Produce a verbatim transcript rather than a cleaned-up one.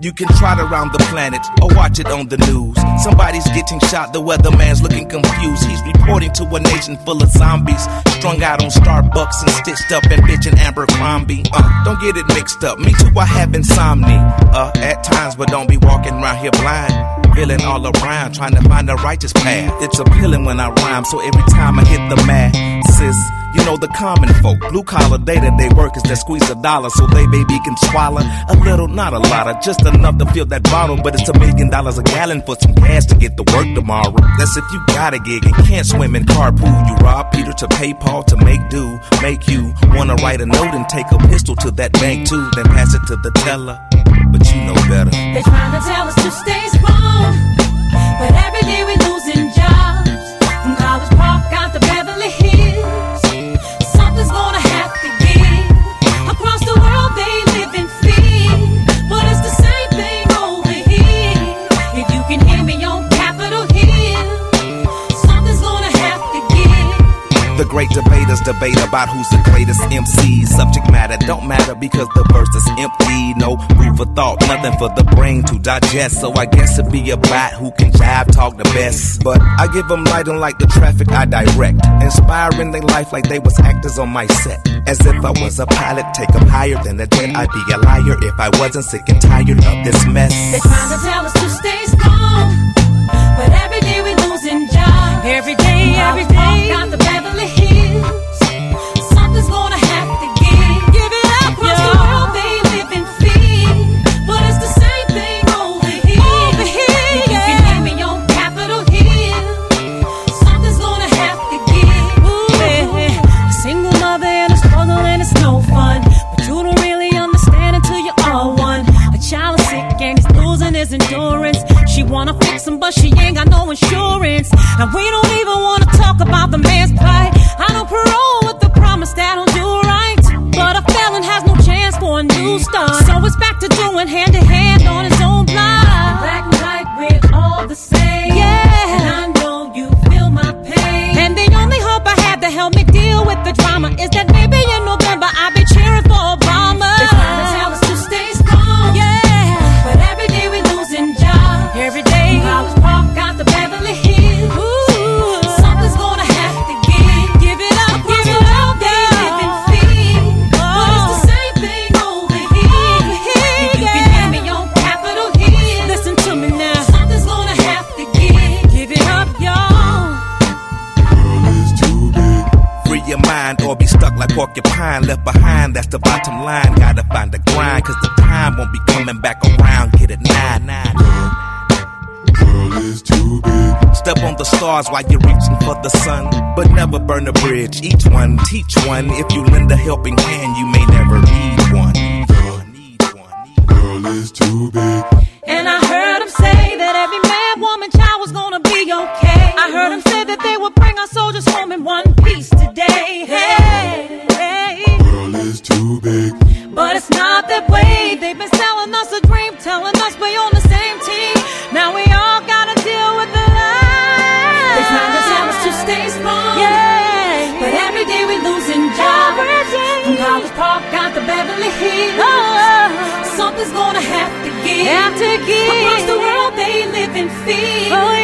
You can trot around the planet or watch it on the news. Somebody's getting shot, the weatherman's looking confused. He's reporting to a nation full of zombies, strung out on Starbucks and stitched up in bitch and Abercrombie. Uh, don't get it mixed up, me too, I have insomnia. Uh, at times, but don't be walking around here blind. Feeling all around, trying to find the righteous path. It's appealing when I rhyme, so every time I hit the mat, sis, you know the common folk, blue collar day-to-day workers that squeeze a dollar so they baby can swallow a little, not a lot of, just enough to fill that bottle. But it's a million dollars a gallon for some gas to get to work tomorrow. That's if you got a gig and can't swim in carpool. You rob Peter to pay Paul to make do, make you wanna write a note and take a pistol to that bank too, then pass it to the teller. But you know better. They're trying to tell us to stay strong, but every day we losing jobs. From College Park out to Beverly Hills, something's gonna have to give. Across the world they live in fear, but it's the same thing over here. If you can hear me on Capitol Hill, something's gonna have to give. The great debaters debate about who's the greatest M C. Subject matter don't matter because the verse is empty. No food for thought, nothing for the brain to digest. So I guess it'd be a bat who can jive talk the best. But I give them lighting like the traffic I direct, inspiring their life like they was actors on my set. As if I was a pilot, take them higher than a jet. I'd be a liar if I wasn't sick and tired of this mess. They're trying to tell us to stay strong, but every day we losing jobs. Every day, every day, got the Beverly Hills, something's gonna have to give. Give it up, across the world they live in fear, but it's the same thing over here. Over here, if you can hear me on Capitol Hill, something's gonna have to give. Ooh, yeah. A single mother and a struggle and it's no fun, but you don't really understand until you're all one. A child is sick and he's losing his endurance. She wanna fix him, but she ain't got no insurance. And we don't even wanna talk about the man's plight. I know parole with the promise that he'll do right, but a felon has no chance for a new start. So it's back to doing hand to hand on his own block. Black and white, we're all the same. Yeah, and I know you feel my pain. And the only hope I have to help me deal with the drama is that maybe in November I'll be cheering for Obama. They're trying to tell us to stay strong. Yeah, but every day we losing jobs. Every day, College Park out to Beverly Hills. Ooh, something's gonna have to give. Give it up, give it up, they live in fear, but it's the same thing over here. Over here, if you can hear me on Capitol Hill, listen to me now. Something's gonna have to give. Give it up, y'all. World is too big. Free your mind or be stuck like porcupine left behind. That's the bottom line. Gotta find the grind, cause the time won't be coming back around. Get it nine nine. World is too big. Step on the stars while you're reaching for the sun, but never burn a bridge. Each one, teach one. If you lend a helping hand, you may never need one. World is too big. And I heard him say that every man, woman, child was gonna be okay. I heard him say that they would bring our soldiers home in one piece today. Hey, hey. World is too big. But it's not that way. They've been selling us a dream, telling us we're on the same team. Now we all gotta deal with the lies. They're trying to tell us to stay strong. Yeah, but every day we losing jobs. From College Park out to Beverly Hills, oh, something's gonna have to give. Have to give. Across the world they live in fear. Oh, yeah.